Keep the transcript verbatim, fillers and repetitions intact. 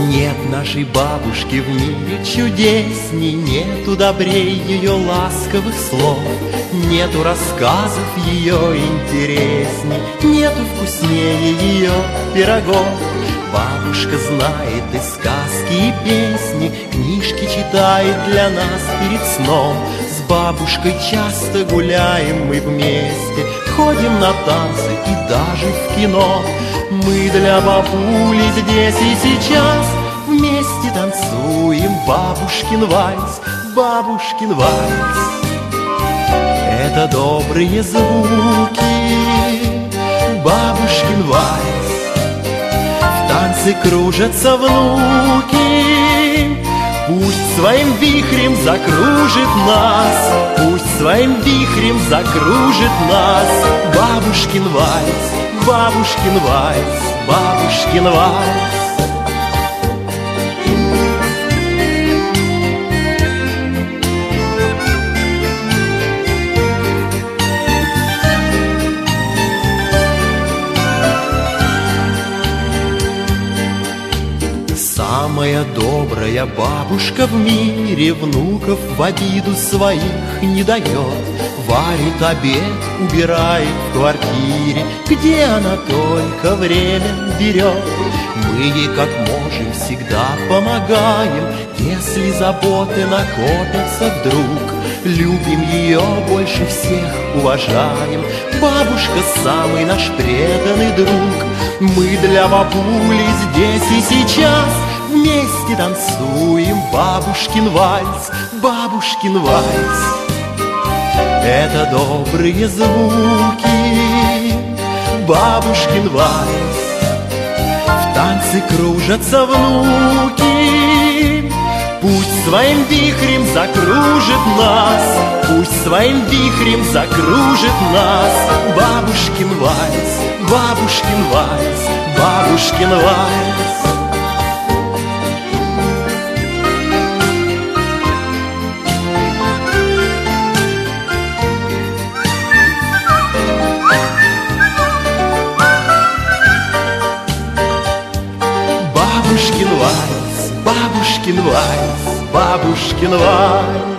Нет нашей бабушки в мире чудесней, нету добрей ее ласковых слов, нету рассказов ее интересней, нету вкуснее ее пирогов. Бабушка знает и сказки, и песни, книжки читает для нас перед сном. С бабушкой часто гуляем мы вместе, ходим на танцы и даже в кино. Мы для бабули здесь и сейчас вместе танцуем бабушкин вальс, бабушкин вальс. Это добрые звуки, бабушкин вальс. В танце кружатся внуки, пусть своим вихрем закружит нас, пусть своим вихрем закружит нас. Бабушкин вальс, бабушкин вальс, бабушкин вальс. Самая добрая бабушка в мире, внуков в обиду своих не дает. Варит обед, убирает в квартире, где она только время берет. Мы ей как можем всегда помогаем, если заботы накопятся вдруг. Любим ее больше всех, уважаем, бабушка самый наш преданный друг. Мы для бабули здесь и сейчас вместе танцуем бабушкин вальс, бабушкин вальс. Это добрые звуки, бабушкин вальс. В танце кружатся внуки, пусть своим вихрем закружит нас, пусть своим вихрем закружит нас. Бабушкин вальс, бабушкин вальс, бабушкин вальс. Бабушкин вальс, бабушкин вальс, бабушкин вальс.